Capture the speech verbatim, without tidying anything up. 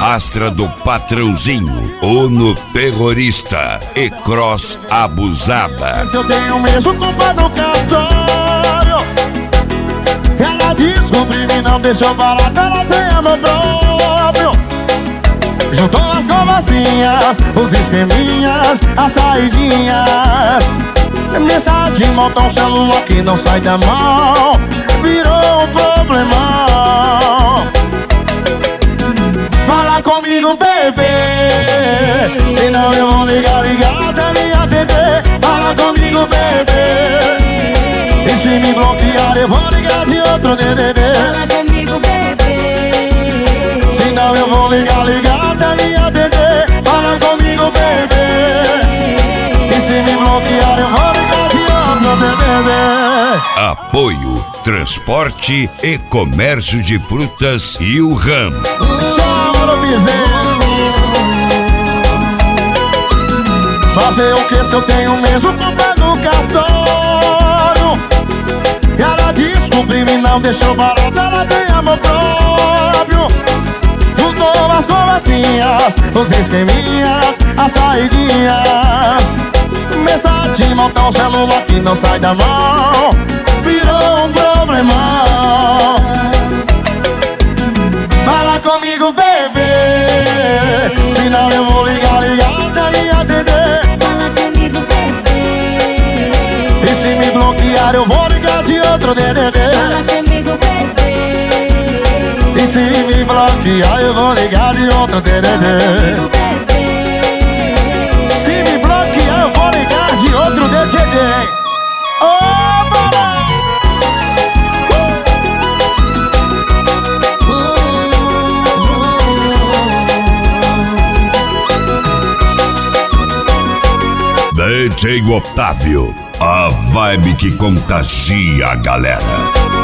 Rastra do Patrãozinho, Uno Terrorista e Cross Abusada. Se eu tenho mesmo culpa no cartório, ela descobriu e não deixou barato, ela tem amor próprio. Juntou as conversinhas, os esqueminhas, as saidinhas. Mensagem, montão, celular que não sai da mão, virou um problemão. Fala comigo, bebê, senão eu vou ligar, ligar até me atender. Fala comigo, bebê, e se me bloquear eu vou ligar de outro D D D. Fala comigo, bebê, senão eu vou ligar, ligar até me atender. Fala comigo, bebê, e se me bloquear eu vou ligar de outro D D D. Apoio Transporte e Comércio de Frutas e o Ram. Chama no piseiro. Fazer o que se eu tenho mesmo conta no cartório? Ela descobriu e não deixou barato, ela tem amor próprio. Juntou as conversinhas, os esqueminhas, as saidinhas. Mensagem, montão, celular que não sai da mão, virou um problemão. Fala comigo, bebê, senão eu vou ligar, ligar até me atender. fala comigo, bebê, E se me bloquear eu vou ligar de outro D D D. fala comigo, bebê, E se me bloquear eu vou ligar de outro D D D. comigo, bebê, Se me bloquear eu vou ligar de outro D D D. Opa! D J Otávio, a vibe que contagia a galera.